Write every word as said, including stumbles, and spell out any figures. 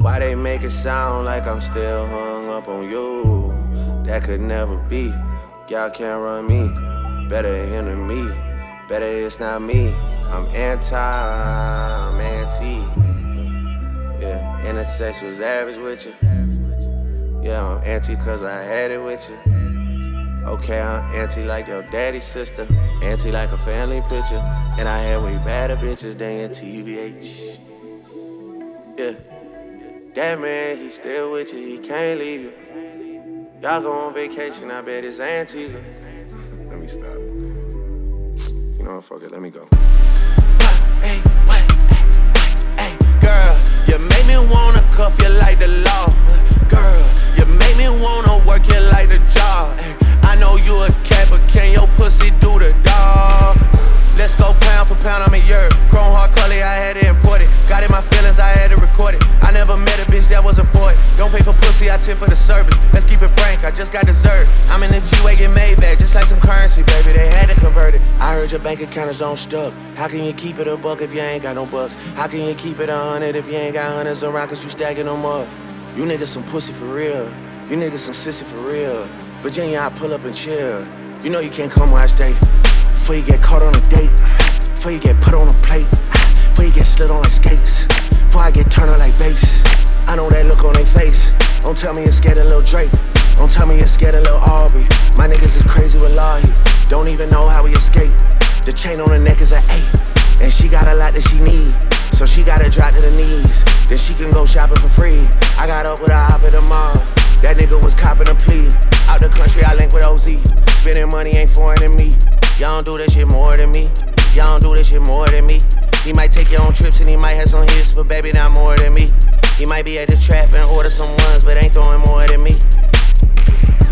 Why they make it sound like I'm still hung up on you? That could never be. Y'all can't run me. Better him than me. Better it's not me. I'm anti, I'm anti. Yeah, intersex was average with you. Yeah, I'm anti cause I had it with you. Okay, I'm anti like your daddy's sister. Anti like a family picture. And I had way better bitches than your T B H. Yeah. That man, he still with you, he can't leave you. Y'all go on vacation, I bet it's Antigua. Let me stop. You know what, fuck it, let me go. Hey, wait, hey, hey, girl, you make me wanna cuff you like the law. Girl, you make me wanna work you like the job. Hey, I know you a cat, but can your pussy do the dog? Let's go pound for pound, I'm a yerb. Chrome hard color, I had to import it. Got in my feelings, I had to record it. I never met a bitch that wasn't for it. Don't pay for pussy, I tip for the service. Let's keep it frank, I just got dessert. I'm in the G-Wagon Maybach, just like some currency, baby. They had to convert it. I heard your bank account is on stuck. How can you keep it a buck if you ain't got no bucks? How can you keep it a hundred if you ain't got hundreds around cause you stacking them up? You niggas some pussy for real. You niggas some sissy for real. Virginia, I pull up and chill. You know you can't come where I stay. Before you get caught on a date, before you get put on a plate, before you get slid on like skates, before I get turned up like bass. I know that look on their face. Don't tell me you're scared of Lil Drake. Don't tell me you're scared of Lil Aubrey. My niggas is crazy with Lahi. Don't even know how we escape. The chain on her neck is an eight, and she got a lot that she need, so she gotta drop to the knees. Then she can go shopping for free. I got up with a hop at the mall. That nigga was copping a plea. Out the country, I link with O Z. Spending money ain't foreign to me. Y'all don't do this shit more than me. Y'all don't do this shit more than me. He might take you on trips and he might have some hits, but baby, not more than me. He might be at the trap and order some ones, but ain't throwing more than me.